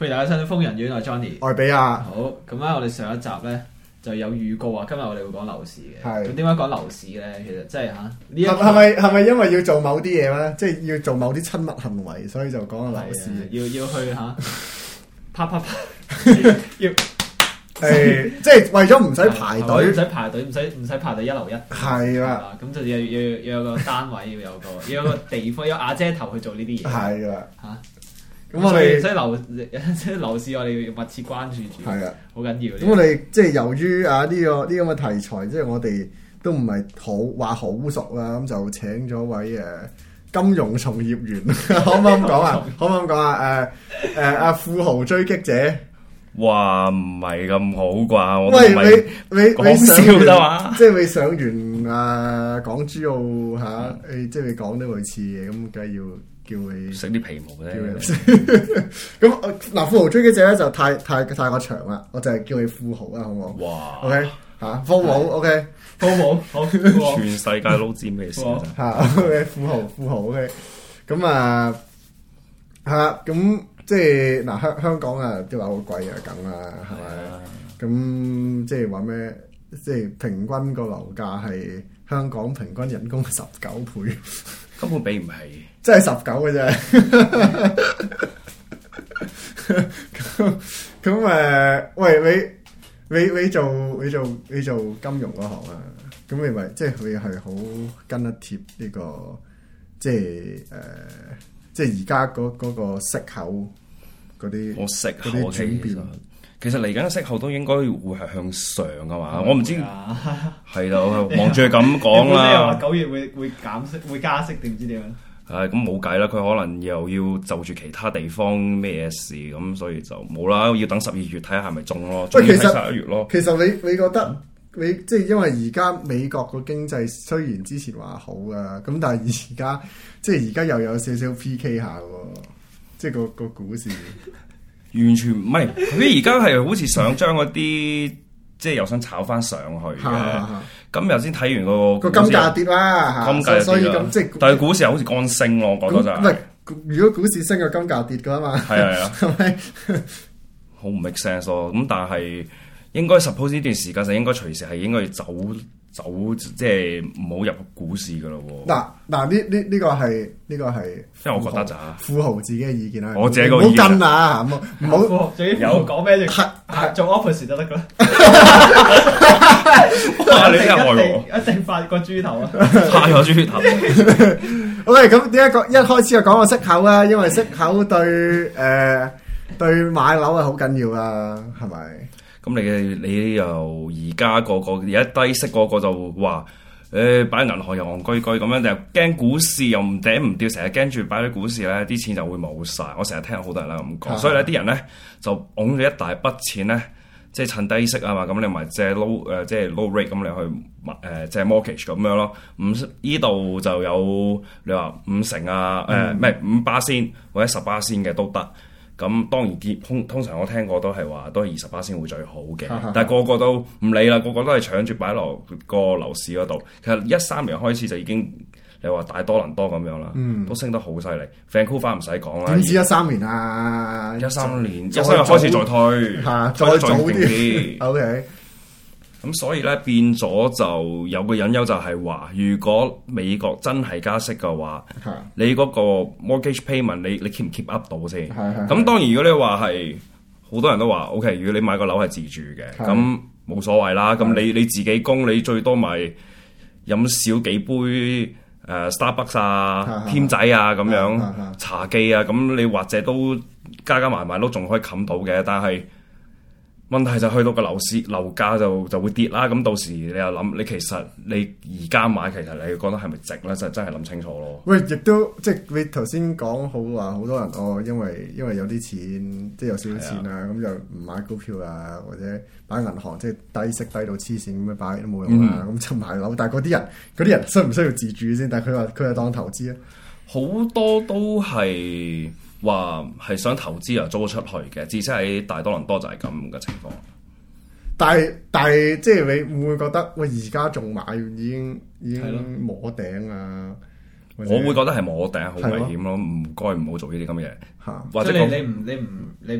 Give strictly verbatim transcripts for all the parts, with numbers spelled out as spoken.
歡迎大家收聽瘋人院，我係 Johnny， 外比亞。 好，咁咧我哋上一集咧就有預告啊，今日我哋會講樓市嘅。 係。 咁點解講樓市咧？其實即係嚇呢一係係咪係咪因為要做某啲嘢咧？即係要做某啲親密行為，所以就講個樓市。 要要去嚇啪啪啪，要誒，即係為咗唔使排隊， 唔使排隊，唔使唔使排到一樓一。 係啦。 咁就要要要有個單位，要有個要有個地方，有瓦遮頭去做呢啲嘢。 係啦。 嚇。 咁我哋所以樓即係樓市，我哋要密切關注住， 係啊， 好緊要。 咁我哋即係由於啊呢個呢咁嘅題材，即係我哋都唔係好話好熟啦，咁就請咗位誒金融從業員，可唔可以咁講啊？可唔可以咁講啊？誒誒阿富豪追擊者， 哇唔係咁好啩？我喂你你你講笑啫嘛？ 即係你上完啊港珠澳嚇，誒即係你講啲類似嘢，咁梗係要。叫你食啲皮毛啫。 咁嗱，富豪追擊者咧就太太太過長啦，我就係叫你富豪啦，好唔好？ 哇 ！OK 嚇，富豪 OK， 富豪好， 全世界都知咩事嚇 OK，富豪富豪 OK。咁啊係啦，咁即係嗱香香港啊啲話好貴啊梗啦，係咪？咁即係話咩？即係平均個樓價係香港平均人工十九倍， 根本比唔起。 真係十九嘅啫，咁咁誒，喂你你你做你做你做金融嗰行啊？咁你咪即係佢係好跟得貼呢個，即係誒，即係而家嗰嗰個息口嗰啲， 我息口啲轉變。 其實嚟緊嘅息口都應該會係向上㗎嘛，我唔知係啦，望住佢咁講啦。 你又話九月會會減息會加息定唔知點樣？ 誒咁冇計啦，佢可能又要就住其他地方咩事咁，所以就冇啦，要等十二月睇下係咪中咯，仲要睇十一月咯。 其實你你覺得你即係因為而家美國個經濟雖然之前話好啊，咁但係而家即係而家又有少少 P K 下喎，即係個個股市完全唔係佢而家係好似想將嗰啲即係又想炒翻上去嘅。咁又先睇完個個金價跌啦， 金價所以咁即係， 但係股市又好似乾升咯，我覺得就係。 唔係，如果股市升，個金價跌噶嘛。 係啊係啊， 係咪？ 好唔 make sense 咯。咁但係應該 suppose 呢段時間就應該隨時係應該要走走，即係唔好入股市噶咯喎。 嗱嗱，呢呢呢個係呢個係， 因為我覺得咋富豪自己嘅意見啦。 我自己個意見。 唔好跟啊，唔好唔好。 有講咩就做 opposite 就得噶啦。 哇！你真係害我， 一定發個豬頭啊！ 發個豬頭。 OK，咁點解講一開始就講個息口啦？因為息口對誒對買樓係好緊要啊，係咪？ 咁你你又而家個個而家低息個個就話誒擺銀行又戇居居咁樣，就驚股市又唔頂唔掉，成日驚住擺喺股市咧啲錢就會冇晒。我成日聽好多人啦咁講，所以咧啲人咧就擁咗一大筆錢咧。即係趁低息啊嘛，咁你咪借 low 誒、呃，即係 low rate 咁你去買誒、呃、借 mortgage 咁樣咯。五依度就有你話五成啊，誒唔係五巴仙或者十巴仙嘅都得。咁當然結通通常我聽過都係話都係二十巴仙會最好嘅，但係個個都唔理啦，個個都係搶住擺落個樓市嗰度。其實一三年開始就已經。你話大多倫多咁樣啦，嗯、都升得好犀利。Vancouver 唔使講啦， 點知一三年啊？ 一三年，一三年開始再推， 嚇，再早啲。O K， 咁所以咧變咗就有個隱憂就係話，如果美國真係加息嘅話， 的你嗰個 mortgage payment 你你 keep 唔 keep up 到先？咁的當然如果你話係好多人都話 O K，如果你買個樓係自住嘅，咁冇的所謂啦。咁你你自己供，你最多咪飲少幾杯。誒、uh, Starbucks 啊、添仔啊咁樣茶記啊，咁你或者都加加埋埋都仲可以冚到嘅，但係問題就去到個樓市樓價就就會跌啦。咁到時你又諗，你其實你而家買，其實你覺得係咪值咧？就真係諗清楚咯。 喂，亦都即係你頭先講好話，好多人哦，因為因為有啲錢，即係有少少錢啊，咁就唔買股票啊，或者擺銀行，即係低息低到黐線咁樣擺都冇用啊，咁、嗯、就買樓。但係嗰啲人，嗰啲人需唔需要自住先？但係佢話佢係當投資啊， 好多都係話係想投資又租出去嘅，至少喺大多倫多就係咁嘅情況。 但係但係即係你會唔會覺得喂而家仲買已經已經摸頂啊？ 我會覺得係摸頂好危險咯，唔該唔好做呢啲咁嘅嘢。 嚇， 或者你你唔你唔你唔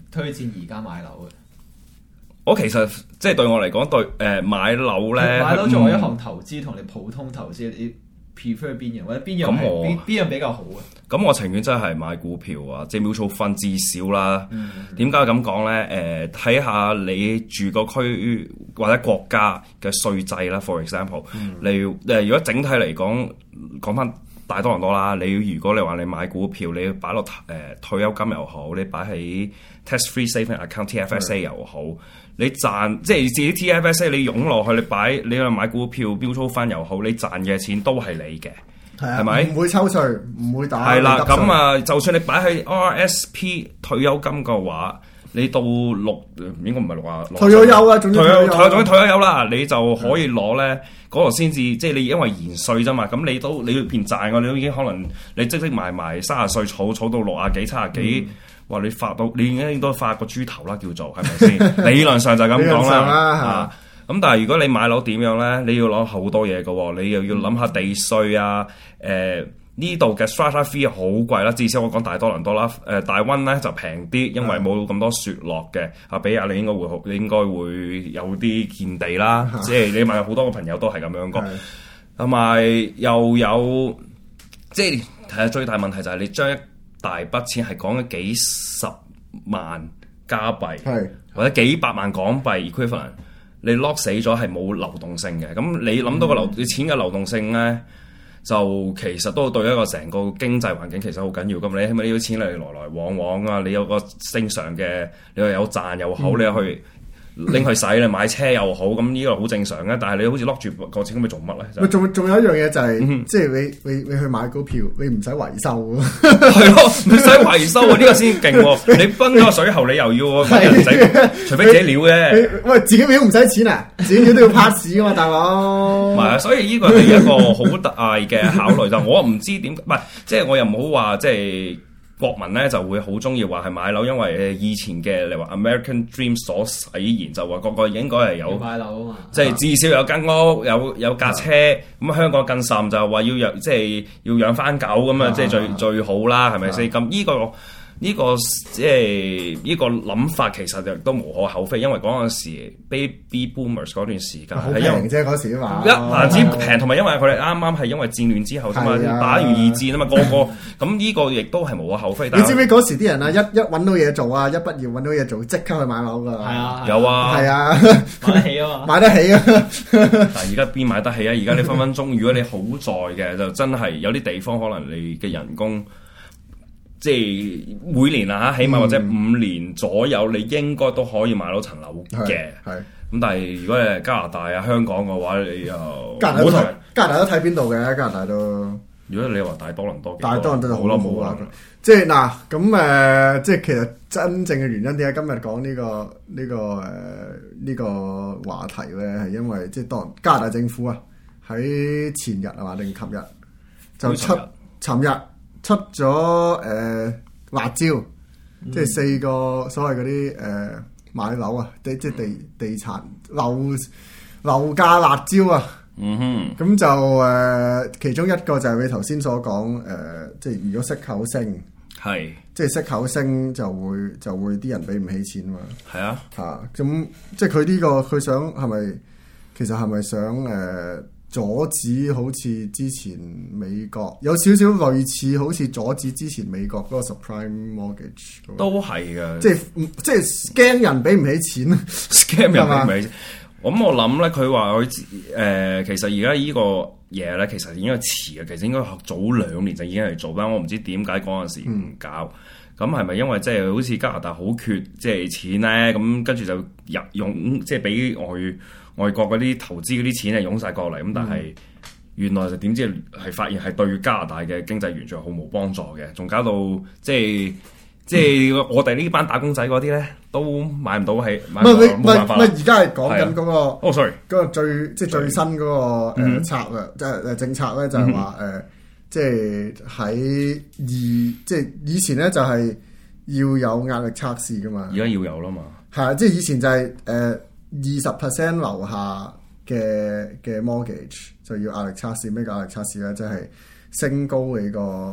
推薦而家買樓嘅？ 我其實即係對我嚟講，對誒、呃、買樓咧， 買樓作為一項投資，同、嗯、你普通投資，你 prefer 邊樣，或者邊樣係邊邊樣比較好啊？ 咁我情願真係買股票啊，即係 mutual fund 至少啦。點解咁講咧？誒，睇、呃、下你住個區或者國家嘅稅制啦。For example，嗯、你誒、呃、如果整體嚟講，講翻大多倫多啦，你如果你話你買股票，你擺落誒退休金又好，你擺喺 tax-free saving account T F S A 又好，嗯、你賺即係自己 T F S A 你湧落去，你擺你去買股票 mutual fund 又好，你賺嘅錢都係你嘅。係咪唔會抽稅，唔會打？ 係啦，咁啊，就算你擺喺 R S P 退休金嘅話，你到六應該唔係六啊， 退咗休啊，總之退咗退咗退咗休啦，你就可以攞咧嗰度先至，即係你因為延稅啫嘛，咁你都你邊賺嘅，你都已經可能你積積埋埋三十歲儲儲到六啊幾七啊幾，話你發到你已經都發個豬頭啦，叫做係咪先？理論上就係咁講啦。咁但係如果你買樓點樣咧？你要攞好多嘢嘅喎，你又要諗下地稅啊，誒呢度嘅 strata fee 好貴啦，至少我講大多倫多啦，誒、呃、大溫咧就平啲，因為冇咁多雪落嘅。阿比亞你應該會好，你應該會有啲見地啦，即係你問好多個朋友都係咁樣講，同埋又有即係睇下最大問題就係你將一大筆錢係講緊幾十萬加幣，或者幾百萬港幣 equivalent。你 lock 死咗係冇流動性嘅，咁你諗到個流、嗯、錢嘅流動性咧，就其實都對一個成個經濟環境其實好緊要。咁你係咪呢啲錢嚟來來往往啊？你有個正常嘅，你又有賺又好，嗯、你又去拎去使，你買車又好，咁呢個好正常嘅。但係你好似 lock 住個錢咁，你做乜咧？ 仲仲有一樣嘢就係、是，嗯、即係你你你去買股票，你唔使維修喎。 係咯，唔使維修喎，呢個先勁喎。你崩咗個水喉，你又要揾人整，除非自己料嘅。 喂，自己料唔使錢啊，自己料都要 pass 噶嘛，大佬。 唔係啊，所以呢個係一個好大嘅考慮。就我唔知點，唔係即係我又唔好話即係。國民咧就會好中意話係買樓，因為誒以前嘅你話 American Dream 所使言就話個個應該係有買樓啊嘛， 即係至少有間屋，有有架車。咁香港更甚就係話要養，即係要養翻狗咁啊，即係最最好啦，係咪先？咁呢個呢個即係呢個諗法其實就都無可厚非，因為嗰陣時 Baby Boomers 嗰段時間好平啫，嗰時嘛一嗱止平，同埋因為佢哋啱啱係因為戰亂之後啫嘛，打完二戰啊嘛，個個咁呢個亦都係無可厚非。 你知唔知嗰時啲人啊，一一揾到嘢做啊，一畢業揾到嘢做，即刻去買樓㗎。 係啊， 有啊， 係啊， 買得起啊嘛， 買得起啊。 但係而家邊買得起啊？而家你分分鐘，如果你好在嘅，就真係有啲地方可能你嘅人工。即係每年啊，起碼或者五年左右，你應該都可以買到層樓嘅。係咁，但係如果你係加拿大啊、香港嘅話，你又加拿大都睇加拿大都睇邊度嘅？加拿大都。 如果你話大多倫多， 大多倫多就好啦， 冇啦。即係嗱，咁誒，即係其實真正嘅原因點解今日講呢個呢個誒呢個話題咧？係因為即係當加拿大政府啊，喺前日啊嘛定琴日就出尋日。出咗誒、呃、辣椒，嗯、即係四個所謂嗰啲誒買樓啊，即即地地產樓樓價辣椒啊。嗯哼，咁就誒、呃、其中一個就係你頭先所講誒、呃，即係如果息口升，係是即係息口升就會就會啲人俾唔起錢嘛。係啊，嚇咁、啊、即係佢呢個佢想係咪其實係咪想誒？呃阻止好似之前美國有少少類似，好似阻止之前美國嗰個 subprime mortgage 都係嘅， 即係即係驚人俾唔起錢 ，scam 人俾唔起錢。咁我諗咧，佢話佢誒其實而家呢個嘢咧，其實應該遲嘅，其實應該早兩年就已經係做啦。我唔知點解嗰陣時唔搞，咁係咪因為即係好似加拿大好缺即係錢咧？咁跟住就入用即係俾外。外國嗰啲投資嗰啲錢係湧晒過嚟，咁但係原來就點知係發現係對加拿大嘅經濟完全毫無幫助嘅，仲搞到即係即係我哋呢班打工仔嗰啲咧都買唔到係，唔係唔係唔係，而家係講緊嗰個哦，sorry， 嗰個最即係最新嗰個誒策略，即係誒政策咧就係話誒，即係喺二即係以前咧就係要有壓力測試噶嘛， 而家要有啦嘛， 係啊，即係以前就係誒。二十 percent 樓下嘅嘅 mortgage 就要壓力測試，咩叫壓力測試咧？即係升高你個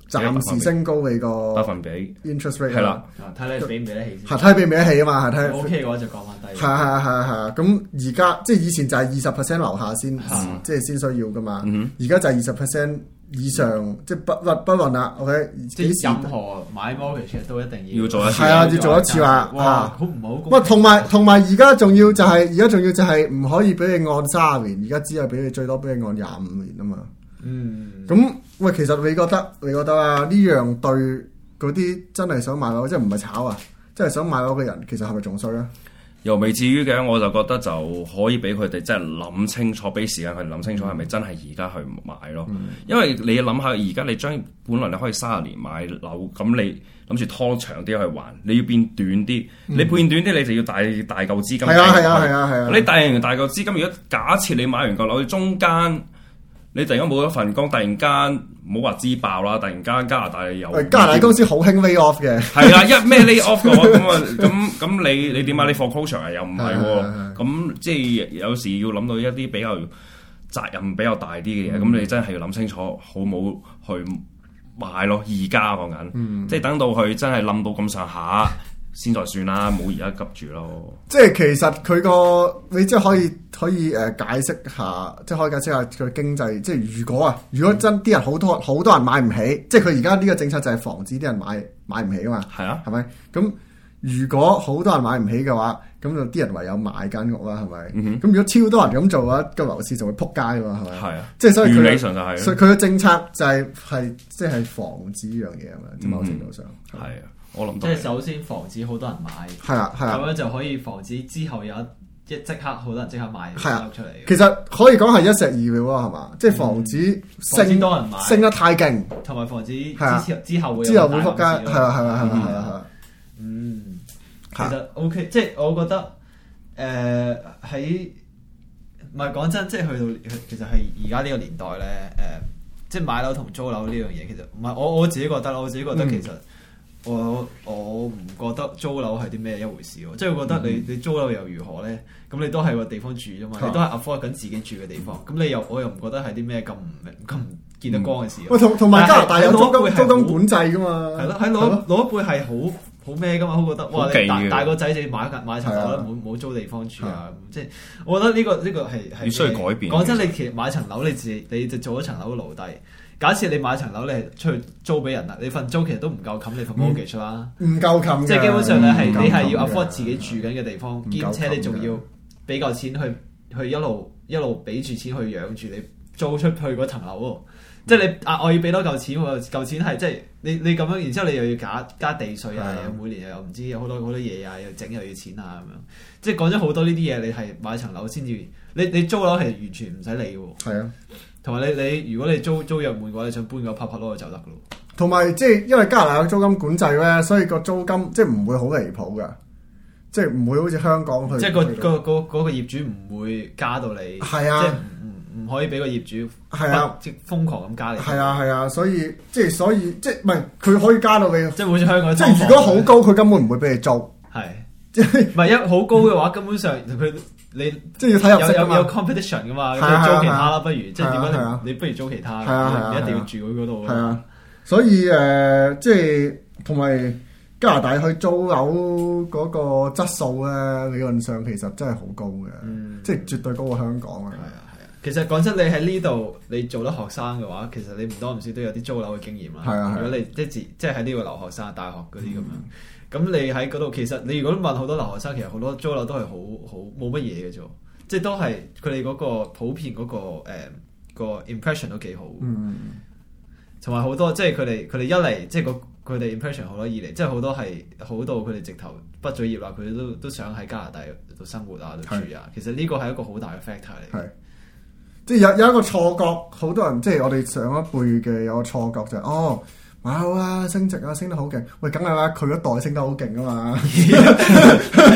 暫時升高你個百分比 interest rate 係啦， 睇你俾唔俾得起先。 係睇俾唔俾得起啊嘛，係睇。 O K 嘅話就降翻低。 係係係係係，咁而家即係以前就係二十 percent 樓下先，即係先需要噶嘛。而家就係二十 percent 以上，即係不不不論啦。OK， 即係任何買 mortgage 都一定要要做一次。 係啊，要做一次啦。 哇，好唔好？ 喂，同埋同埋而家仲要就係而家仲要就係唔可以俾你按三十年，而家只係俾你最多俾你按廿五年啊嘛。 嗯。 咁喂，其實你覺得你覺得啊？呢樣對嗰啲真係想買樓，即係唔係炒啊？即係想買樓嘅人，其實係咪仲衰咧？ 又未至於嘅，我就覺得就可以俾佢哋真係諗清楚，俾時間佢哋諗清楚係咪真係而家去買咯。嗯、因為你諗下，而家你將本來你可以三十年買樓，咁你諗住拖長啲去還，你要變短啲，嗯、你變短啲你就要大大嚿資金。係啊係啊係啊係啊！ 你大完大嚿資金，如果假設你買完個樓，中間你突然間冇咗份工，突然間唔好話支爆啦，突然間加拿大有加拿大公司好興 lay off 嘅， 係啦，一咩 lay off 嘅話，咁啊咁咁你你點解你 foreclosure 啊？又唔係喎，咁即係有時要諗到一啲比較責任比較大啲嘅嘢，咁、嗯、你真係要諗清楚，好冇去買咯。而家講緊，嗯、即係等到佢真係冧到咁上下。先再算啦，冇而家急住咯。 即係其實佢個你即係可以可以誒、呃、解釋下，即係可以解釋下佢經濟。即係如果啊，如果真啲人好多好多人買唔起，即係佢而家呢個政策就係防止啲人買買唔起啊嘛。係啊，係咪？咁如果好多人買唔起嘅話，咁就啲人唯有買間屋啦，係咪？咁、嗯、哼如果超多人咁做嘅話，個樓市就會撲街㗎嘛，係咪？係啊，即係所以佢上就係， 所以佢嘅政策就係係即係防止呢樣嘢啊嘛，某程度上係啊。我諗即係首先防止好多人買， 係啊係啊， 咁樣就可以防止之後有一即即刻好多人即刻買出嚟。 其實可以講係一石二鳥啊，係嘛？即係防止升多人買， 升得太勁， 同埋防止之之後會之後會撲街，係啊係啊係啊係啊。 嗯，其實 OK，即係我覺得誒喺唔係講真，即係去到其實係而家呢個年代咧，誒即係買樓同租樓呢樣嘢，其實唔係我我自己覺得，我自己覺得其實。我我唔覺得租樓係啲咩一回事喎，即係我覺得你你租樓又如何咧？咁你都係個地方住啫嘛，你都係 afford 緊自己住嘅地方，咁你又我又唔覺得係啲咩咁唔咁唔見得光嘅事。 喂，同同埋加拿大有租金租金管制噶嘛？係咯，喺攞攞一輩係好好咩噶嘛？我覺得哇，你大大個仔就買買層樓啦，冇冇租地方住啊！即係我覺得呢個呢個係係需要改變。講真，你其實買層樓你自己你就做一層樓嘅奴隸。假設你買層樓，你係出去租俾人啦，你份租其實都唔夠冚你份 mortgage 啦， 唔夠冚， 即係基本上咧係你係要 afford 自己住緊嘅地方，兼且你仲要俾夠錢去去一路一路俾住錢去養住你租出去嗰層樓喎，即係你額外要俾多嚿錢喎，嚿錢係即係你你咁樣，然之後你又要加加地稅啊，又每年又有唔知有好多好多嘢啊，又整又要錢啊咁樣，即係講咗好多呢啲嘢，你係買層樓先至，你你租樓係完全唔使理喎。係啊。同埋你你如果你租租入門嘅話，你想搬個拍拍攞就走得噶咯。同埋即係因為加拿大有租金管制咧，所以個租金即係唔會好離譜噶，即係唔會好似香港去。 即係個個個嗰個業主唔會加到你，係啊，即係唔唔可以俾個業主係啊，即係瘋狂咁加你。 係啊係啊，所以即係所以即係唔係佢可以加到你， 即係好似香港。 即係如果好高，佢根本唔會俾你租。係，即係唔係一好高嘅話，根本上佢。你即係要睇入息有有有 competition 噶嘛？你租其他啦，不如即係點解你不如租其他？你一定要住喺嗰度。係啊， 所以誒，即係同埋加拿大去租樓嗰個質素咧，理論上其實真係好高嘅，即係絕對高過香港啊！係啊係啊， 其實講真，你喺呢度你做得學生嘅話，其實你唔多唔少都有啲租樓嘅經驗啦。係啊，如果你即係即係喺呢個留學生、大學嗰啲咁樣。咁你喺嗰度，其實你如果問好多留學生，其實好多租樓都係好好冇乜嘢嘅啫，即係都係佢哋嗰個普遍嗰、嗰個誒、呃嗰個 impression 都幾好，同埋好多即係佢哋佢哋一嚟即係個佢哋 impression 好多，二嚟即係好多係好到佢哋直頭畢咗業啦，佢哋都都想喺加拿大度生活啊，度住啊，是其實呢個係一個好大嘅 factor 嚟，係即係有有一個錯覺，好多人即係我哋上一輩嘅有個錯覺就係、是、哦。買樓啊，升值啊，升得好勁！喂，梗係啦，佢嗰代升得好勁啊嘛。其實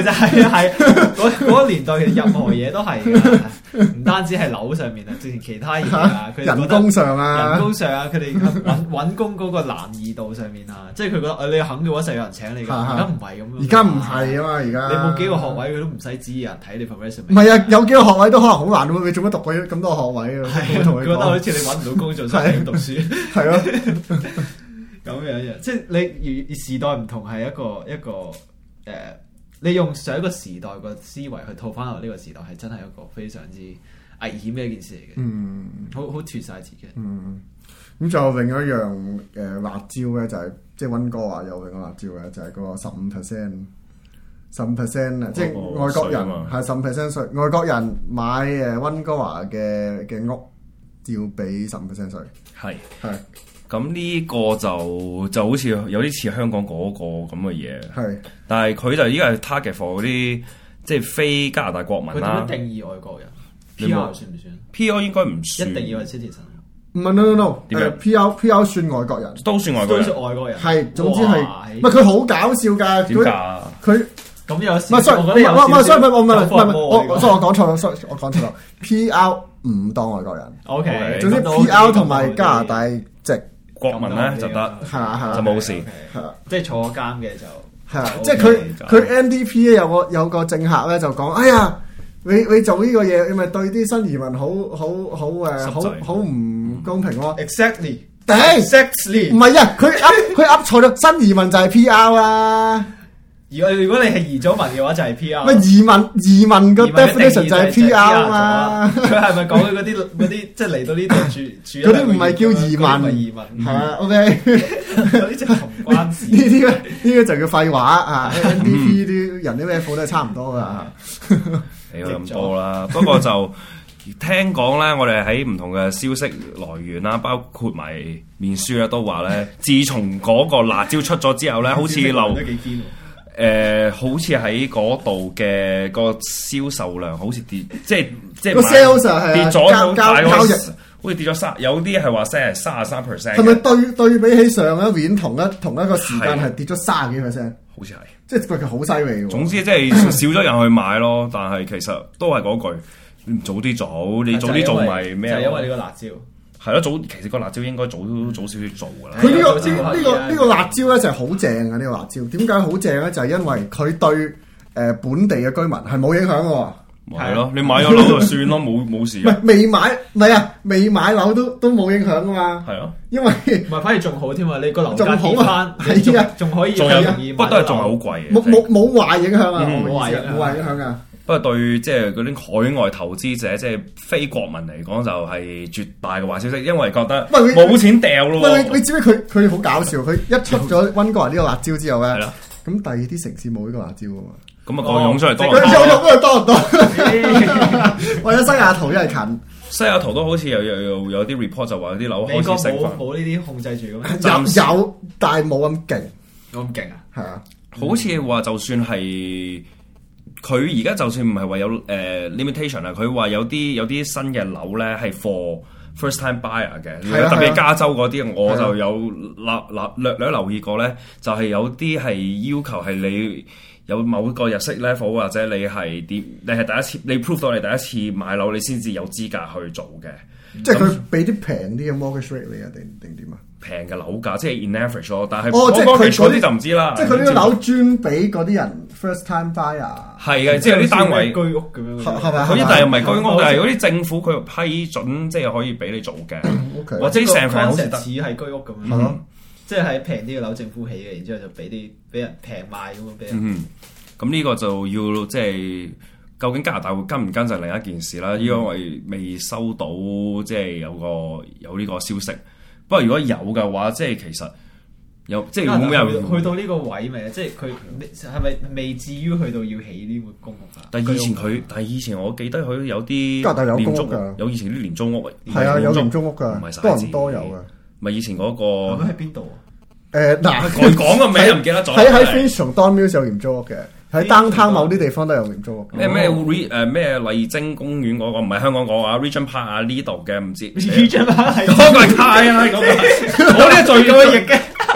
實係係嗰嗰個年代嘅任何嘢都係㗎，唔單止係樓上面啊，之前其他嘢啊，佢人工上啊， 人工上啊，佢哋揾揾工嗰個難易度上面啊，即係佢覺得誒你肯嘅話，就有人請你㗎。而家唔係咁樣。而家唔係啊嘛，而家你冇幾個學位，佢都唔使知人睇你份 resume。 唔係啊，有幾個學位都可能好難喎，你做乜讀過咁多學位啊？ 佢覺得好似你揾唔到工做，所以唔讀書。 係咯， 咁樣樣，即係你如時代唔同，係一個一個誒。你用上一個時代個思維去套翻落呢個時代，係真係一個非常之危險嘅一件事嚟嘅。嗯，好好脫晒節嘅。 嗯，咁仲有另一樣誒、呃、辣椒咧，就係、是、即係溫哥華有另一個辣椒嘅，就係、是、嗰個十五 percent，十五 percent 啊，即係外國人係十五 percent 稅，外國人買誒溫哥華嘅嘅屋要俾十五 percent 稅。係係。 咁呢個就就好似有啲似香港嗰個咁嘅嘢， 係， 但係佢就依家係 target for 嗰啲即係非加拿大國民啦。 佢點樣定義外國人 ？P R 算唔算 ？P R 應該唔算， 一定要係 citizen。 唔係 no no no，誒 P R P R 算外國人， 都算外國人， 都算外國人。 係，總之係，唔係佢好搞笑㗎。 點解？ 佢咁有時唔係，sorry，唔係唔係，sorry，唔係唔係唔係，我 sorry 我講錯咗，sorry 我講錯咗。P R 唔當外國人。 O K， 總之 P R 同埋加拿大籍國民咧就得， 係啊係啊， 就冇事， 係啊， 即係坐監嘅就係啊，即係佢佢 N D P 咧有個有個政客咧就講，哎呀，你你做呢個嘢，你咪對啲新移民好好好誒，好好唔公平咯。 Exactly， 頂 ，exactly， 唔係啊，佢噏佢噏錯咗，新移民就係 P R 啦。 如果如果你係移咗民嘅話，就係 P R。 咪移民移民個 definition 就係 P R 嘛？ 佢係咪講佢嗰啲嗰啲即係嚟到呢度住住？ 嗰啲唔係叫移民， 移民係啊 OK。 嗰啲即係同關事。 呢啲咧呢個就叫廢話啊 ！N D P 啲人啲咩貨都係差唔多噶。 有咁多啦，不過就聽講咧，我哋喺唔同嘅消息來源啦，包括埋面書咧，都話咧，自從嗰個辣椒出咗之後咧，好似流。誒、呃，好似喺嗰度嘅個銷售量好似跌，即係即係個 sales 跌咗好大個， 好似跌咗三，有啲係話聲係三十三 percent。 係咪對對比起上一年同一同一個時間係跌咗三十幾 percent？ 好似係， 即係佢好犀利喎。 總之即係少咗人去買咯，但係其實都係嗰句，你早啲做，你早啲做咪咩？ 就係因為呢個辣椒。 係咯，早其實個辣椒應該早早少少做㗎啦。 佢呢、呢個呢、呢個呢、呢個辣椒咧就係好正嘅呢個辣椒。點解好正咧？就係、是、因為佢對誒、呃、本地嘅居民係冇影響嘅。 係咯，你買咗樓就算咯，冇冇事。 唔係未買，唔係啊，未買樓都都冇影響㗎嘛。 係咯， 因為唔係反而仲好添啊！你個樓價跌翻， 係啊， 仲可以仲有，不過都係仲係好貴嘅。 冇冇冇壞影響啊！ 冇壞冇壞影響啊！ 不過對即係嗰啲海外投資者，即係非國民嚟講，就係絕大嘅壞消息，因為覺得冇錢掉咯。 喂，你知唔知佢佢好搞笑？佢一出咗溫哥華呢個辣椒之後咧，咁第二啲城市冇呢個辣椒啊嘛。 咁啊，個湧出嚟多， 佢有湧多唔多？或者西雅圖因為近， 西雅圖都好似有有有有啲 report 就話有啲樓開始升翻。 冇冇呢啲控制住咁。 有有，但係冇咁勁， 冇咁勁啊！ 係啊， 好似話就算係。佢而家就算唔係話有誒、呃、limitation 啊，佢話有啲有啲新嘅樓咧係 for first time buyer 嘅，啊、特別加州嗰啲，啊、我就有留留略略留意過咧，就係、是、有啲係要求係你有某個入息 level 或者你係點，你係第一次你 prove 到你第一次買樓，你先至有資格去做嘅。 即係佢俾啲平啲嘅 mortgage rate 你啊，定定點啊？ 平嘅樓價即係 in average 咯，但係哦，即係佢嗰啲就唔知啦。 即係佢呢個樓專俾嗰啲人 first time buyer。 係嘅，即係有啲單位居屋咁樣。 係咪？ 嗰啲但係唔係居屋，但係嗰啲政府佢批准，即係可以俾你做嘅。 Okay. 或者成份好似似係居屋咁樣。 係咯， 即係喺平啲嘅樓政府起嘅，然之後就俾啲俾人平賣咁樣俾人。 嗯，咁呢個就要即係。究竟加拿大會跟唔跟就係另一件事啦，因為未收到即係有個有呢個消息。不過如果有嘅話，即係其實有即係會唔會有去到呢個位未？即係佢係咪未至於去到要起呢個公屋啊？ 但係以前佢，但係以前我記得佢有啲加拿大有公屋㗎， 有以前啲廉租屋， 係啊，有廉租屋㗎， 唔係多唔多有㗎？ 咪以前嗰個咁喺邊度啊？ 誒嗱，佢講個名唔記得咗。 喺喺 Finch 同 Don Mills 有廉租屋嘅。喺 downtown 某啲地方都有廉租屋。 咩咩 re 誒咩麗晶公園嗰個唔係香港嗰個啊 Regent Park 啊呢度嘅唔知 Regent Park 係嗰個係太啊嗰個，我呢個最咁嘅譯嘅。佢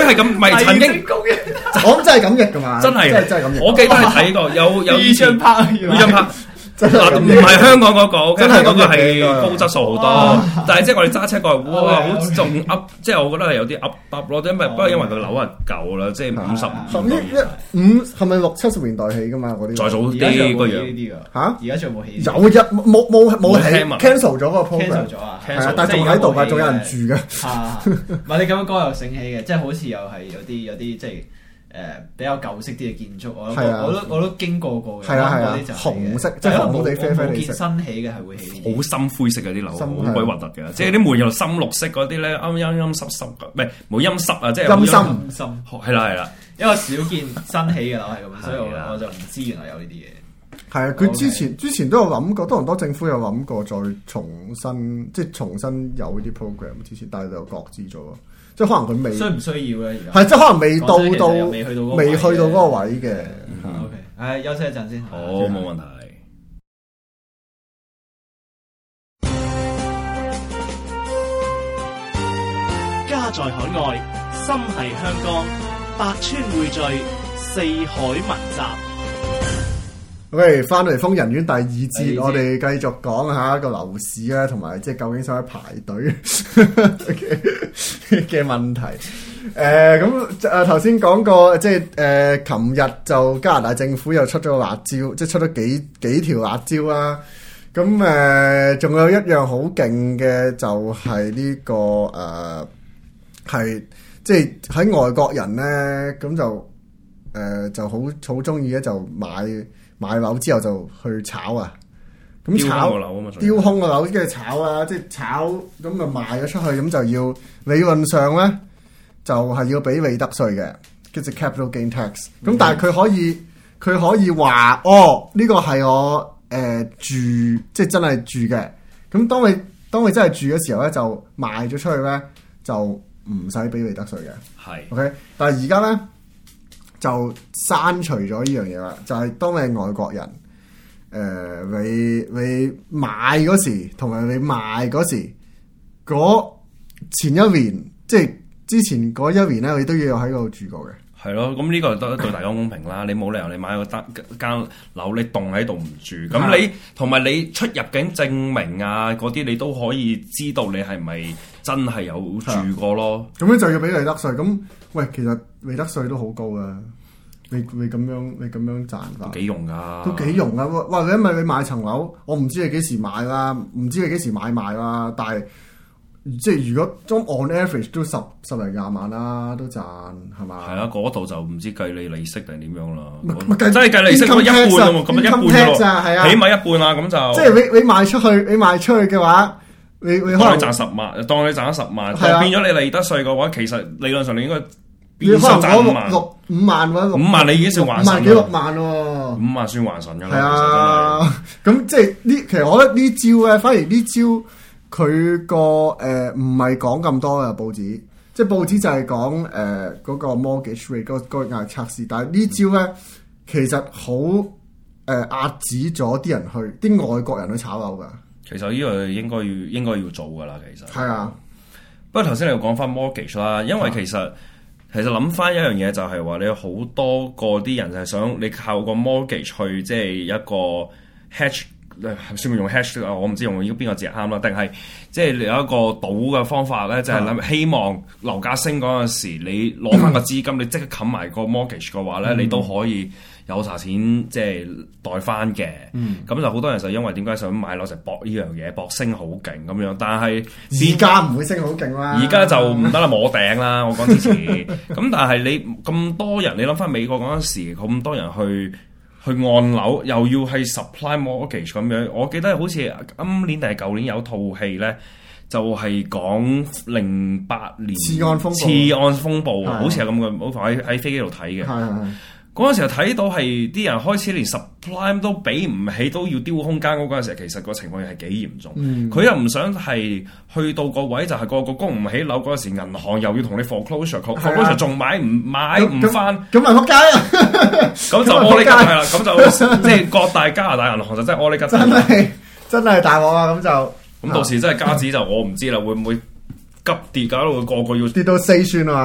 佢係咁，咪曾經我真係咁譯㗎嘛？ 真係真係真係咁譯。 我記得你睇過有有以前拍， 呢張拍。嗱，唔係香港嗰個，OK，香港嗰個係高質素好多，但係即係我哋揸車過嚟，哇，好仲 up，即係我覺得係有啲 up up 咯，因為不過因為佢樓係舊啦，即係五十五五係咪六七十年代起㗎嘛？嗰啲再早啲個樣嚇， 而家仲有冇起？ 有一冇冇冇起 cancel 咗個 program 咗啊， 係啊，但係仲喺度㗎，仲有人住嘅。 啊，唔係你咁樣講又醒起嘅，即係好似又係有啲有啲即係。誒比較舊式啲嘅建築，我我都我都經過過嘅， 係啊係啊，紅色即係紅地啡啡地色。 新起嘅係會起好深灰色嘅啲樓，好鬼核突嘅，即係啲門又深綠色嗰啲咧，啱陰陰濕濕，唔係冇陰濕啊，即係陰濕陰濕，係啦係啦，因為少見新起嘅樓係咁樣，所以我我就唔知原來有呢啲嘢。 係啊，佢之前之前都有諗過，多倫多政府有諗過再重新即係重新有呢啲 program 之前，但係就擱置咗。即係可能佢未需唔需要咧？而家係即係可能未到到未去到未去到嗰個位嘅。 O K，誒休息一陣先。 好，冇問題。 家在海外，心繫香港，百川匯聚，四海文集。 OK，翻嚟瘋人院第二節，我哋繼續講下一個樓市啦，同埋即係究竟使唔使排隊嘅問題。誒咁誒頭先講過，即係誒琴日就加拿大政府又出咗個辣招，即係出咗幾幾條辣招啦。咁誒仲有一樣好勁嘅就係呢個誒係即係喺外國人咧，咁就誒、呃、就好好中意咧，就買。買樓之後就去炒啊，咁炒丟空個樓啊嘛， 丟空個樓跟住炒啊，即係炒咁就賣咗出去，咁就要理論上咧就係、是、要俾利得稅嘅，叫做 capital gain tax。咁、嗯、但係佢可以佢可以話哦，呢、這個係我誒、呃、住，即係真係住嘅。咁當你當你真係住嘅時候咧，就賣咗出去咧，就唔使俾利得稅嘅。 係是 OK，但係而家咧。就刪除咗呢樣嘢啦，就係、是、當你係外國人，誒、呃、你你買嗰時同埋你賣嗰時，嗰前一年即係之前嗰一年咧，你都要喺嗰度住過嘅。 係咯，咁呢個都對大家公平啦。你冇理由你買個單間樓，你棟喺度唔住，咁你同埋你出入境證明啊嗰啲，你都可以知道你係咪真係有住過咯。 咁樣就要俾利得稅。咁喂，其實利得稅都好高啊！你你咁樣你咁樣賺法都幾用㗎， 都幾用㗎。哇！因為你買層樓，我唔知你幾時買啦，唔知你幾時買賣啦，但係。即係如果中 on average 都十十零廿萬啦，都賺係嘛？ 係啊，嗰度就唔知計你利息定點樣啦。 唔真係計利息，咁一半喎，咁一半喎，起碼一半啦，咁就。 即係你你賣出去，你賣出去嘅話，你你可能賺十萬，當你賺咗十萬，變咗你利得稅嘅話，其實理論上你應該變相賺五萬，六五萬或者六五萬，你已經算還神。 五萬幾六萬喎， 五萬算還神㗎啦。 係啊，咁即係呢？其實我覺得呢招咧，反而呢招。佢個誒唔係講咁多嘅報紙，即係報紙就係講誒嗰個 mortgage rate 嗰個壓力測試，但係呢招咧其實好誒壓止咗啲人去啲外國人去炒樓㗎。 其實呢個應該要應該要做㗎啦，其實係啊。 不過頭先你又講翻 mortgage 啦，因為其實、啊、其實諗翻一樣嘢就係話你有好多個啲人就係想你靠個 mortgage 去即係一個 hedge。算唔用 hash 我唔知用邊個字啱啦，定係即係有一個賭嘅方法咧，就係、是、諗希望樓價升嗰陣時，你攞翻個資金，你即刻冚埋個 mortgage 嘅話咧，嗯、你都可以有曬錢即係袋翻嘅。咁、嗯、就好多人就因為點解想買樓就搏呢樣嘢，搏升好勁咁樣，但係而家唔會升好勁啦。 而家就唔得啦，摸頂啦。我講之前咁，但係你咁多人，你諗翻美國嗰陣時，咁多人去。去按樓又要係 supply mortgage 咁樣，我記得好似今年定係舊年有套戲咧，就係講零八年次按風暴， 次按風暴好似係咁嘅，我喺喺飛機度睇嘅。嗰陣時候睇到係啲人開始連 supply 都俾唔起，都要丟空間屋嗰陣時，其實個情況係幾嚴重。佢、嗯、又唔想係去到個位，就係、是、個個供唔起樓嗰陣時，銀行又要同你 foreclosure，foreclosure 仲買唔買唔翻， 咁咪仆街啊！ 咁就我呢家係啦，咁就即係各大加拿大銀行就真係我呢家真係真係大鑊啊！咁就咁到時真係加紙就我唔知啦，會唔會急跌搞到個個要跌到四算啊嘛？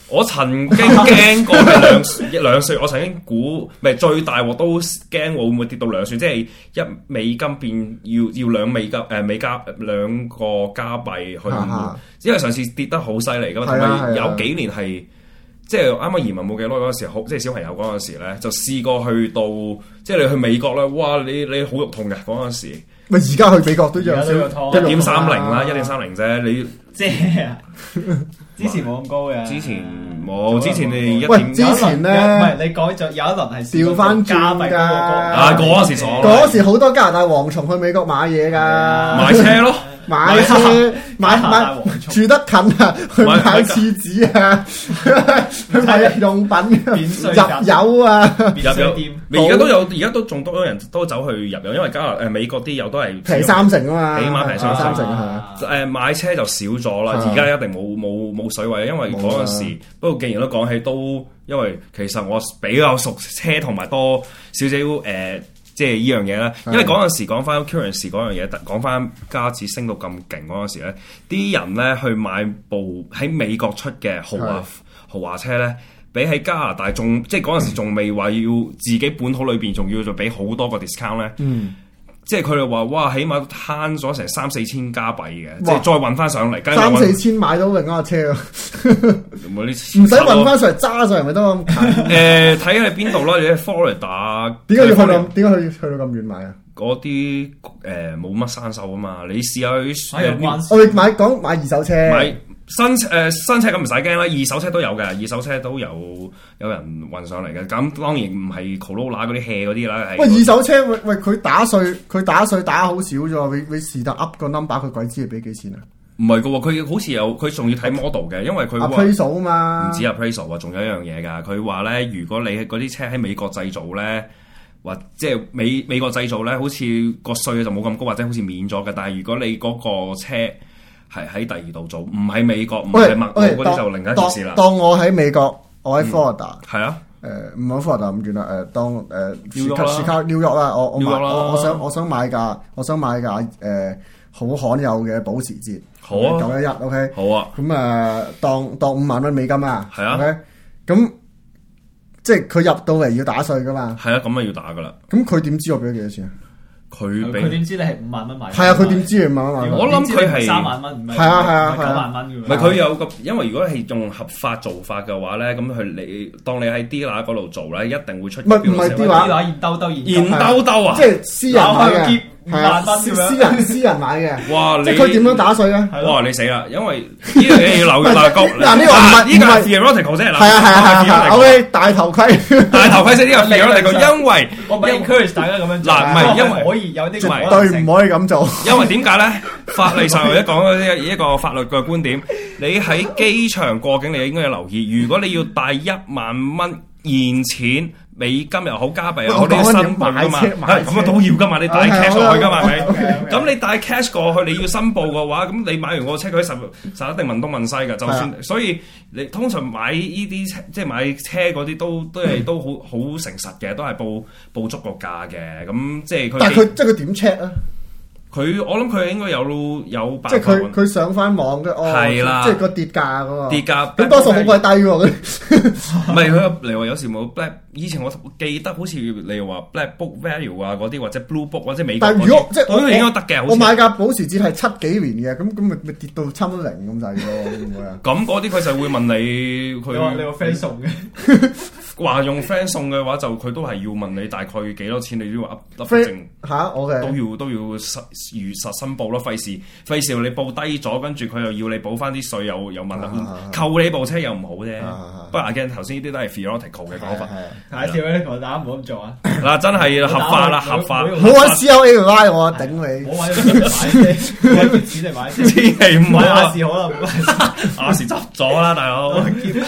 我曾經驚過係兩兩歲，我曾經估咪最大鑊都驚會唔會跌到兩歲，即係一美金變要要兩美金誒、呃、美加兩個加幣去換，啊、因為上次跌得好犀利㗎嘛，同埋、啊、有幾年係。即係啱啱移民冇幾耐嗰陣時，好即係小朋友嗰陣時咧，就試過去到，即係你去美國咧，哇！你你好肉痛嘅嗰陣時。 咪而家去美國都有一點三零啦，一點三零啫，你即係之前冇咁高嘅。 之前冇，之前你一點。之前咧， 唔係你改咗有一輪係調翻加幣㗎。 啊，嗰陣時所嗰時好多加拿大蝗蟲去美國買嘢㗎， 買車咯。 買車買買住得近啊，去買廁紙啊，去買日用品、入油啊， 入油店。而家都有，而家都仲多人都走去入油，因為加拿誒美國啲油都係平三成啊嘛， 起碼平三成啊。 誒買車就少咗啦，而家一定冇冇冇水位，因為嗰陣時。不過既然都講起，都因為其實我比較熟車同埋多少少誒。即係呢樣嘢啦，因為嗰陣時講翻 currency 嗰樣嘢，講翻加紙升到咁勁嗰陣時咧，啲人咧去買部喺美國出嘅豪華豪華車咧，比喺加拿大仲即係嗰陣時仲未話要自己本土裏邊仲要再俾好多個 discount 咧。嗯。即係佢哋話，哇，起碼慳咗成三四千加幣嘅，即係再運翻上嚟。 三四千買到另一架車啊！ 唔使運翻上嚟揸上嚟咪得咁近。 誒，睇下你邊度啦，你喺 Florida。 點解要去到？點解去去到咁遠買啊？ 嗰啲誒冇乜生鏽啊嘛，你試下去。 我哋買講買二手車。 買新誒、呃、新車咁唔使驚啦，二手車都有嘅，二手車都有有人運上嚟嘅。咁當然唔係 Corolla 嗰啲 hea 嗰啲啦。 喂，二手車喂喂，佢打稅佢打稅打好少啫，你你是但 up 個 number，佢鬼知係俾幾錢啊？ 唔係噶喎，佢好似有佢仲要睇 model 嘅，因為佢 appraisal 啊嘛。唔止 appraisal 啊，仲有一樣嘢㗎。佢話咧，如果你嗰啲車喺美國製造咧，或即係美美國製造咧，好似個稅就冇咁高，或者好似免咗嘅。但係如果你嗰個車係喺第二度做，唔喺美國，唔係麥嗰啲就另一件事啦。 當我喺美國，我喺 Florida， 係啊， 誒唔係 Florida 咁遠啦，誒當誒 Chicago New York 啦，我我買我我想我想買架我想買架誒好罕有嘅保時捷， 好啊， 九一一 OK， 好啊， 咁誒當當五萬蚊美金啊， 係啊 ，OK，咁即係佢入到嚟要打稅噶嘛， 係啊，咁咪要打噶啦。 咁佢點知我俾咗幾多錢啊？ 佢佢點知你係五萬蚊買？ 係啊，佢點知你五萬蚊買？ 我諗佢係三萬蚊，唔係係啊係啊九萬蚊嘅。 唔係佢有個，因為如果係用合法做法嘅話咧，咁佢你當你喺 dealer 嗰度做咧，一定會出。 唔係唔係 dealer， 現兜兜現現兜兜啊！ 即係私人買嘅。 五萬蚊私人私人買嘅， 哇！你佢點樣打稅啊？ 哇！你死啦，因為呢樣嘢要留嗱高嗱呢個唔係呢個係 theoretical 啫， 係啊係啊係啊，OK 大頭盔大頭盔先呢個 theoretical，因為我唔 encourage 大家咁樣做， 嗱唔係因為可以有啲絕對唔可以咁做， 因為點解咧？法例上或者講一一個法律嘅觀點，你喺機場過境，你應該要留意，如果你要帶一萬蚊現錢。美金又好，加幣又好，你要申報噶嘛？咁啊都要噶嘛？你帶 cash 落去噶嘛？係咪？咁你帶 cash 過去，你要申報嘅話，咁你買完個車，佢實實一定問東問西㗎。就算所以你通常買呢啲車，即係買車嗰啲都都係都好好誠實嘅，都係報報足個價嘅。咁即係佢。 但係佢即係佢點 check 啊？ 佢我諗佢應該有有辦法。即係佢佢上翻網嘅，哦，係啦，即係個跌價嗰個。 跌價。 咁多數好鬼低喎，佢。 唔係佢嚟話有時冇 black，以前我記得好似你話 black book value 啊嗰啲，或者 blue book 或者美國。 但係如果即係我應該得嘅， 我買架保時捷係七幾年嘅，咁咁咪咪跌到差唔多零咁滯咯，會唔會啊？ 咁嗰啲佢就會問你，佢你話 friend 送嘅。 話用 friend 送嘅話，就佢都係要問你大概幾多錢，你都要噏噏證嚇，我嘅都要都要實如實申報咯，費事費事你報低咗，跟住佢又要你補翻啲稅，又又問啊，扣你部車又唔好啫。不過 again 頭先呢啲都係 theoretical 嘅講法， 太 theoretical，大家唔好咁做啊！ 嗱，真係合法啦，合法。 好揾 C L A 拉我頂你， 我揾錢買車，我揾錢嚟買車， 千祈唔好亞視好啦，唔該。 亞視執咗啦，大佬。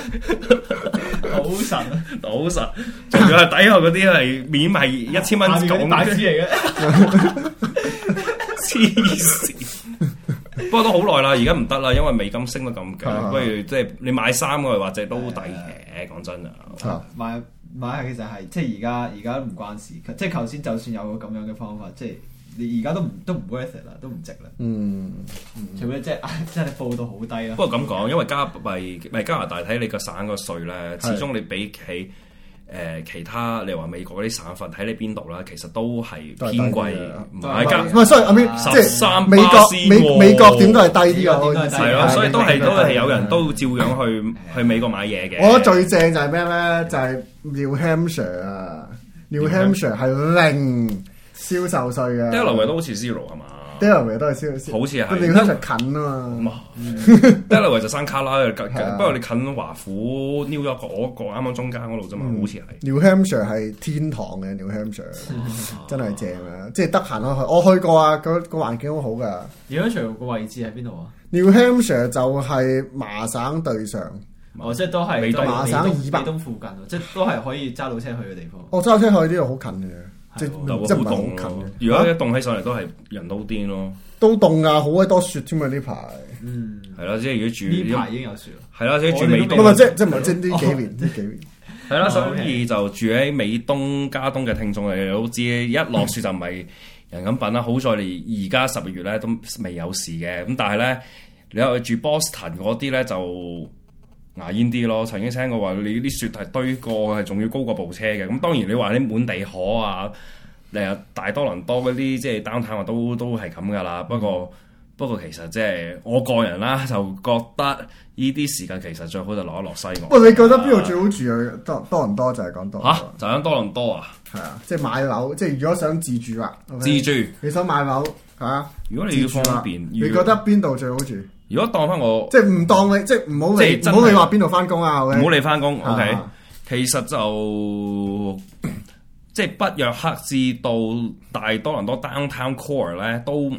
賭神， 賭神，仲要係底下嗰啲係面係一千蚊港大師嚟嘅， 黐線。不過都好耐啦，而家唔得啦，因為美金升得咁勁，不如即係你買衫嘅或者都抵嘅，講真啊。 買買其實係即係而家而家唔關事，即係頭先就算有個咁樣嘅方法，即係你而家都唔都唔 worth it 啦，都唔值啦。 嗯， 除非即係即係你報到好低啦。 不過咁講，因為加幣咪加拿大睇你個省個稅咧，始終你比起誒、呃、其他你話美國嗰啲省份睇你邊度啦，其實都係偏貴，唔係加唔係，所以阿 Min 即係美國美美國點都係低啲㗎， 係咯，所以都係都係有人都照樣去去美國買嘢嘅。 我覺得最正就係咩咧？就係 New Hampshire 啊 ，New Hampshire 係零銷售稅嘅。 Delaware 都好似 zero 係嘛？ Delaware 都係銷售， 好似係。 New Hampshire 近啊嘛。 Delaware 就山卡拉，不過你近華府 New York 嗰個啱啱中間嗰度啫嘛，好似係。 New Hampshire 係天堂嘅 New Hampshire，真係正啊！即係得閒去，我去過啊，個個環境好好噶。 New Hampshire 個位置喺邊度啊 ？New Hampshire 就係麻省對上。 哦，即係都係麻省以北美東附近，即係都係可以揸到車去嘅地方。 我揸車去呢度好近嘅。即係即係唔係好近嘅， 如果一凍起上嚟都係人都癲咯， 都凍啊！好鬼多雪添啊！呢排， 嗯， 係啦，即係如果住呢排已經有雪啦， 係啦，即係住美東， 唔係即係即係唔係即係呢幾年呢幾年， 係啦，所以就住喺美東加東嘅聽眾你都知，一落雪就唔係人咁品啦。好在你而家十二月咧都未有事嘅，咁但係咧你又住 Boston 嗰啲咧就牙煙啲咯。曾經聽過話你啲雪係堆過係仲要高過部車嘅，咁當然你話啲滿地可啊，誒大多倫多嗰啲即係 downtown 都都係咁噶啦。不過不過其實即係我個人啦，就覺得呢啲時間其實最好就落一落西岸。 喂，你覺得邊度最好住啊？多多倫多就係講多嚇，就喺多倫多啊？ 係啊，即係買樓，即係如果想自住啦， 自住你想買樓嚇？ 如果你要方便， 你覺得邊度最好住？ 如果當翻我， 即係唔當你，即係唔好理，唔好理話邊度翻工啊！唔好理翻工，OK。其實就即係北約克至到大多倫多 downtown core 咧都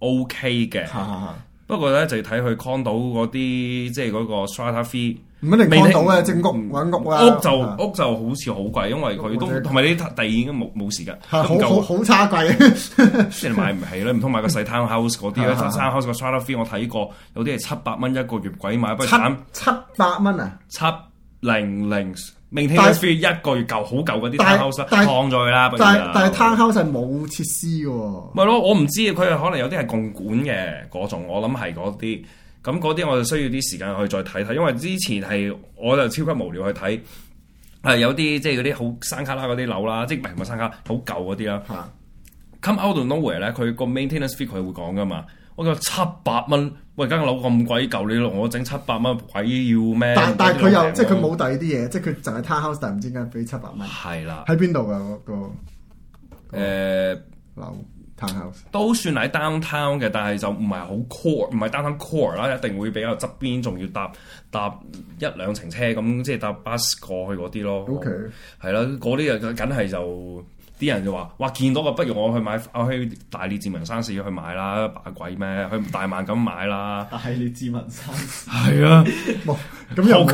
OK 嘅。不過咧就要睇佢 condo 嗰啲，即係嗰個 strata fee。 唔一定 condo 嘅，正屋揾屋啊。 屋就屋就好似好貴，因為佢都同埋你啲地已經冇冇時間， 好好好差貴， 即係買唔起咧。唔通買個細 townhouse 嗰啲咧？townhouse 個 strata fee 我睇過，有啲係七百蚊一個月，鬼買不如斬七百蚊啊！ 七零零 maintenance fee 一個月舊好舊嗰啲 townhouse 放咗佢啦。 但係但係 townhouse 係冇設施嘅喎。 咪咯，我唔知佢係可能有啲係共管嘅嗰種，我諗係嗰啲。咁嗰啲我就需要啲時間去再睇睇，因為之前係我就超級無聊去睇，係有啲即係嗰啲好山卡拉嗰啲樓啦，即係唔係唔係山卡好舊嗰啲啦。 啊、 Come out of nowhere 咧，佢個 maintenance fee 佢會講噶嘛。我講七百蚊，喂間樓咁鬼舊，你同我整七百蚊鬼要咩？ 但但係佢又即係佢冇第二啲嘢，即係佢就係 townhouse，但係唔知點解俾七百蚊。 係啦， 喺邊度㗎嗰個誒樓？Townhouse 都算喺 downtown 嘅，但係就唔係好 core，唔係 downtown core 啦，一定會比較側邊，仲要搭搭一兩程車咁，即係搭巴士過去嗰啲咯。 OK， 係啦，嗰啲就梗係就啲人就話：哇，見到個不如我去買，我去大列治文山市去買啦，把鬼咩？去大萬咁買啦。 大列治文山係啊， 咁又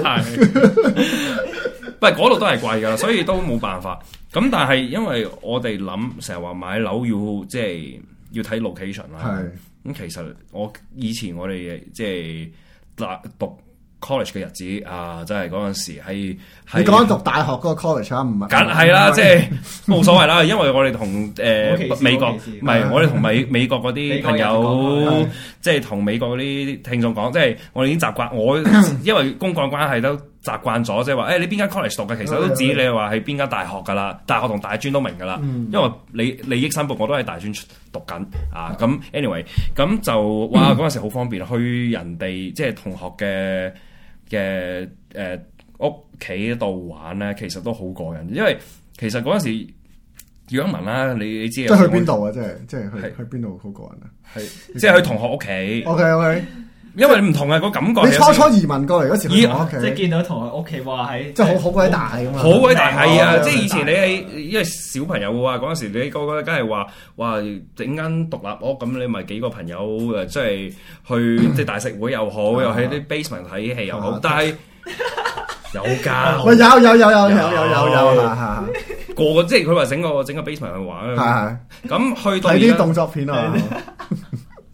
不過嗰度都係貴㗎，所以都冇辦法。咁但係因為我哋諗成日話買樓要即係要睇 location 啦。係。咁其實我以前我哋即係大讀 college 嘅日子啊，真係嗰陣時係你講緊讀大學嗰個 college 啊，唔係？ 梗係啦，即係冇所謂啦，因為我哋同誒美國唔係我哋同美美國嗰啲朋友，即係同美國嗰啲聽眾講，即係我哋已經習慣我，因為公幹關係都習慣咗，即係話誒你邊間 college 讀嘅，其實都指你話係邊間大學㗎啦，大學同大專都明㗎啦，因為你利益申報我都喺大專讀緊啊，咁 anyway 咁就哇嗰陣時好方便，去人哋即係同學嘅嘅誒屋企度玩咧，其實都好過癮，因為其實嗰陣時如果問啦，你你知即係去邊度啊？即係即係去去邊度好過癮啊？ 係即係去同學屋企。 OK OK。 因為唔同嘅個感覺， 你初初移民過嚟嗰時， 即係見到同學屋企話喺， 即係好好鬼大咁嘛， 好鬼大係啊！即係以前你喺因為小朋友啊，嗰陣時你個個梗係話話整間獨立屋，咁你咪幾個朋友誒，即係去即係大食會又好，又喺啲 basement 睇戲又好，但係有㗎， 喂有有有有有有有有個個即係佢話整個整個 basement 去玩， 係係咁去到睇啲動作片啊。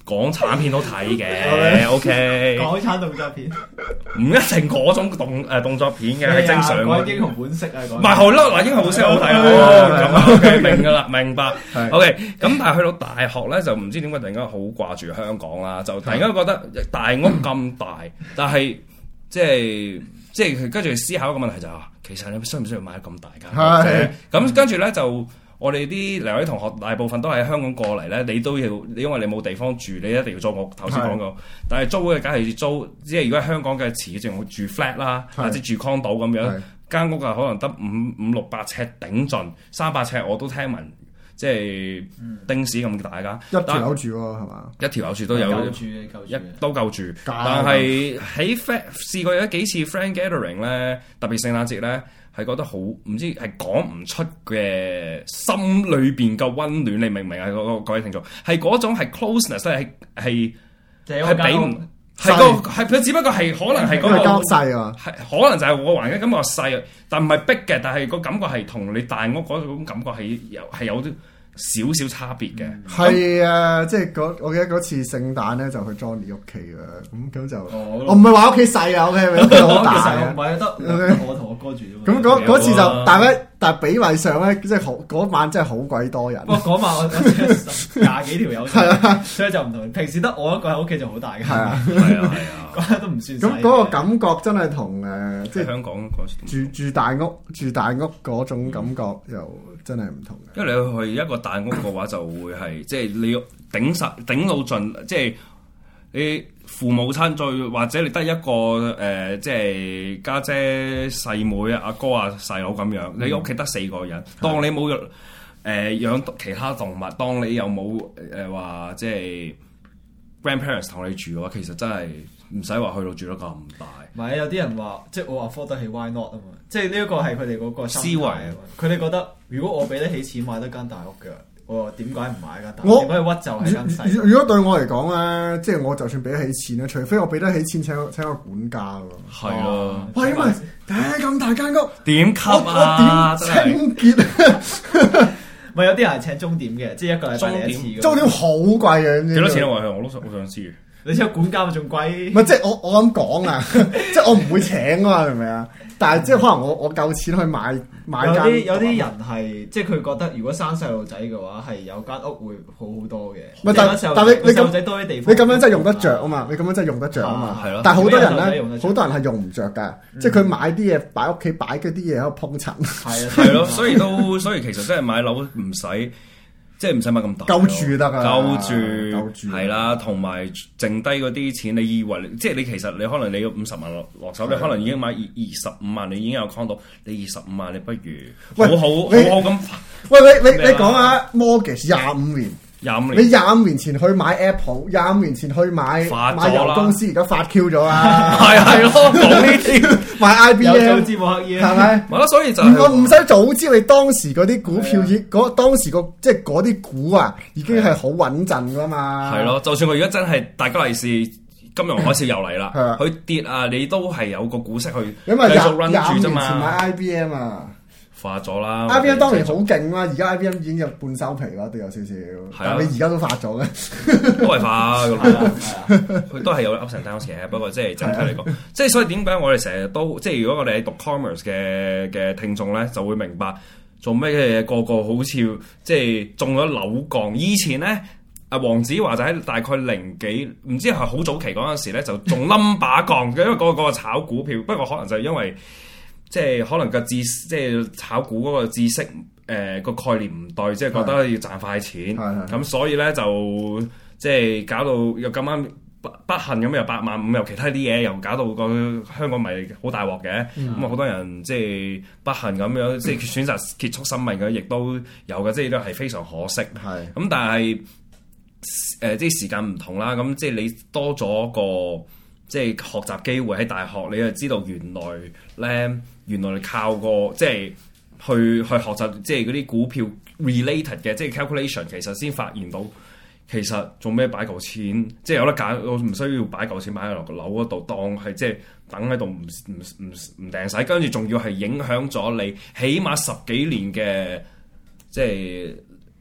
港產片都睇嘅，OK。 港產動作片唔一定嗰種動誒動作片嘅，係正常嘅。 英雄本色啊， 唔係好啦，嗱，英雄本色好睇啦，咁 OK 明㗎啦，明白。OK，咁但係去到大學咧，就唔知點解突然間好掛住香港啦，就突然間覺得大屋咁大，但係即係即係跟住思考一個問題就係，其實你需唔需要買咁大間屋啫？咁跟住咧就。我哋啲兩位同學大部分都喺香港過嚟咧，你都要，因為你冇地方住，你一定要租。我頭先講過，但係租嘅梗係租，即係如果喺香港嘅詞，淨係住 flat 啦，或者住 condo 咁樣，間屋啊可能得五五六百尺頂盡，三百尺我都聽聞，即係丁屎咁大家。 一條友住喎，係嘛？ 一條友住都有， 夠住嘅，夠住一都夠住。但係喺 friend 試過有幾次 friend gathering 咧，特別聖誕節咧。係覺得好唔知係講唔出嘅心裏邊嘅溫暖，你明唔明啊？各各位聽眾係嗰種係 closeness 咧，係係係比唔係個係佢只不過係可能係嗰個細啊， 係可能就係我環境感覺細，但唔係逼嘅，但係個感覺係同你大屋嗰種感覺係有係有啲少少差別嘅。 係啊，即係嗰我記得嗰次聖誕咧就去 Johnny 屋企嘅，咁咁就我唔係話屋企細啊，屋企屋企好大啊， 唔係得我同我哥住啫。 咁嗰嗰次就大家，但係比例上咧，即係好嗰晚真係好鬼多人。 哇！嗰晚我廿幾條友，係啊，所以就唔同。平時得我一個喺屋企就好大嘅，係啊係啊係啊， 嗰刻都唔算。 咁嗰個感覺真係同誒，即係香港嗰時住住大屋住大屋嗰種感覺又真係唔同嘅。 因為你去一個大屋嘅話，就會係即係你要頂實頂到盡，即係你父母親再或者你得一個誒、呃，即係家姐細妹啊、阿哥啊、細佬咁樣，你屋企得四個人，當你冇誒、呃、養其他動物，當你又冇誒話即係 grandparents 同你住嘅話，其實真係唔使話去到住得咁大。 唔係有啲人話，即係我話 afford 得起 why not 啊嘛，即係呢一個係佢哋嗰個思維啊。 佢哋覺得如果我俾得起錢買得間大屋嘅。我點解唔買間大屋？點解屈就係間細？ 如果對我嚟講咧，即係我就算俾得起錢咧，除非我俾得起錢請個請個管家喎。 係咯。 喂，因為誒咁大間屋點吸啊？ 我點清潔？ 咪有啲人係請鐘點嘅，即係一個禮拜一次。 鐘點好貴嘅， 幾多錢啊？我我都想好想知。 你知管家咪仲貴？ 唔係即係我我咁講啊，即係我唔會請啊，明唔明啊？但係即係可能我我夠錢去買買間。有啲有啲人係即係佢覺得如果生細路仔嘅話係有間屋會好好多嘅。 唔係但但你你細路仔多啲地方， 你咁樣真係用得着啊嘛！你咁樣真係用得着啊嘛！ 係咯。 但係好多人咧，好多人係用唔着㗎，即係佢買啲嘢擺屋企，擺嗰啲嘢喺度碰塵。 係啊， 係咯，所以都所以其實真係買樓唔使。即係唔使買咁大， 夠住得㗎， 夠住， 夠住係啦，同埋剩低嗰啲錢，你以為即係你其實你可能你五十萬落落手，你可能已經買二二十五萬，你已經有 condo，你二十五萬，你不如好好好好咁。 喂，你你你講下 mortgage 廿五年。 廿五年， 你廿五年前去買 Apple，廿五年前去買買油公司，而家發 Q 咗啦。 係係咯，講呢啲買 I B M， 有早知冇黑夜， 係咪？ 係咯，所以就我唔使早知你當時嗰啲股票，已嗰當時個即係嗰啲股啊，已經係好穩陣噶嘛。 係咯，就算我而家真係大吉利是金融海嘯又嚟啦，佢跌啊，你都係有個股息去繼續 run 住啫嘛。 前買 I B M 啊。 發咗啦 ！I B M 當年好勁啦，而家 I B M 已經有半收皮啦，都有少少。但係你而家都發咗嘅， 都係發㗎啦。佢都係有 ups and downs 嘅，不過即係整體嚟講，即係所以點解我哋成日都即係如果我哋係讀 commerce 嘅嘅聽眾咧，就會明白做咩嘅嘢個個好似即係中咗樓降。以前咧，阿黃子華就喺大概零幾，唔知係好早期嗰陣時咧，就中 number 降嘅，因為嗰個炒股票。不過可能就因為即係可能個知即係炒股嗰個知識誒、呃、個概念唔對，即係覺得要賺快錢，咁所以咧就即係搞到又咁啱不不幸咁又八萬五，又其他啲嘢又搞到個香港咪好大鑊嘅，咁啊好多人即係不幸咁樣即係選擇結束生命嘅，亦都有嘅，即係都係非常可惜。係咁，但係誒、呃、即係時間唔同啦，咁即係你多咗個即係學習機會喺大學，你就知道原來咧。原來你靠個即係去去學習，即係嗰啲股票 related 嘅，即係 calculation，其實先發現到其實做咩擺嚿錢，即係有得揀，我唔需要擺嚿錢擺喺落個樓嗰度，當係即係等喺度唔唔唔唔掟使，跟住仲要係影響咗你起碼十幾年嘅即係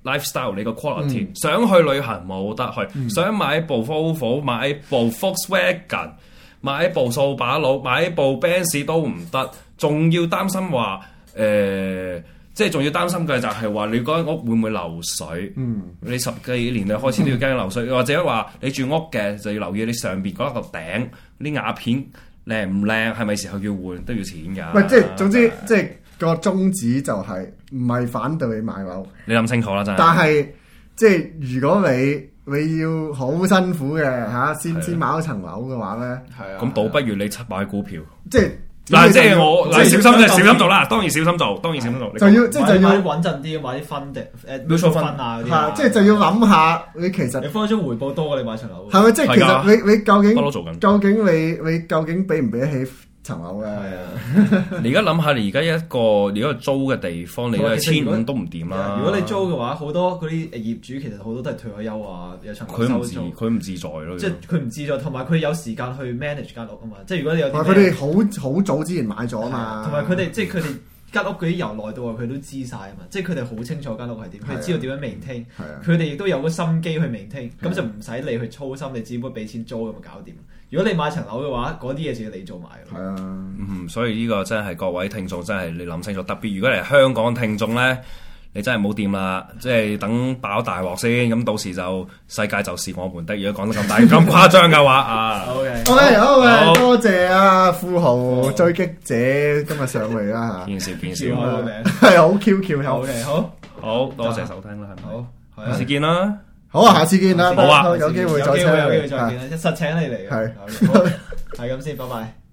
lifestyle 你個 quality，、 嗯、 想去旅行冇得去， 嗯、 想買部 Volvo 買部 Volkswagen 買部掃把佬買部 Benz 都唔得，仲要擔心話誒。呃即係仲要擔心嘅就係話你嗰間屋會唔會漏水？嗯，你十幾年你開始都要驚漏水，嗯、或者話你住屋嘅就要留意你上邊嗰一個頂啲瓦片靚唔靚，係咪時候要換都要錢㗎。 喂，即係總之即係個宗旨就係唔係反對你買樓， 你諗清楚啦真係。 但係即係如果你你要好辛苦嘅嚇先先買一層樓嘅話咧，係啊， 咁倒不如你七買股票，即係。 嗱，即係我嗱，小心就小心做啦，當然小心做，當然小心做。 就要即係就要買啲穩陣啲，買啲分嘅誒 mutual fund啊嗰啲。係， 即係就要諗下你其實你分分鐘回報多過你買層樓。 係咪？即係其實你你究竟不嬲做緊究竟你你究竟俾唔俾得起層樓嘅？係啊。 你而家諗下，你而家一個如果租嘅地方，你都千五都唔掂啦。 如果你租嘅話，好多嗰啲業主其實好多都係退咗休啊，有層樓收租。 佢唔自在咯。即係佢唔自在，同埋佢有時間去 manage 間屋啊嘛。即係如果你有啲， 佢哋好好早之前買咗啊嘛。 同埋佢哋即係佢哋間屋嗰啲由內到外佢都知晒啊嘛。即係佢哋好清楚間屋係點，佢知道點樣 maintain。佢哋亦都有個心機去 maintain，咁就唔使你去操心，你只不過俾錢租咁就搞掂。如果你買層樓嘅話，嗰啲嘢就要你做埋。 係啊， 嗯，所以呢個真係各位聽眾真係你諗清楚，特別如果你係香港聽眾咧，你真係冇掂啦，即係等爆大鑊先，咁到時就世界就是我們的。如果講得咁大咁誇張嘅話啊 ，OK OK 好嘅，多謝啊富豪追擊者今日上嚟啦嚇， 見笑見笑， 係好 Q Q 好嘅，好好多謝收聽啦，係咪？ 好， 下次見啦。 好啊，下次見啦， 好啊， 有機會再請， 有機會再見啦，實請你嚟嘅， 係， 係咁先，拜拜。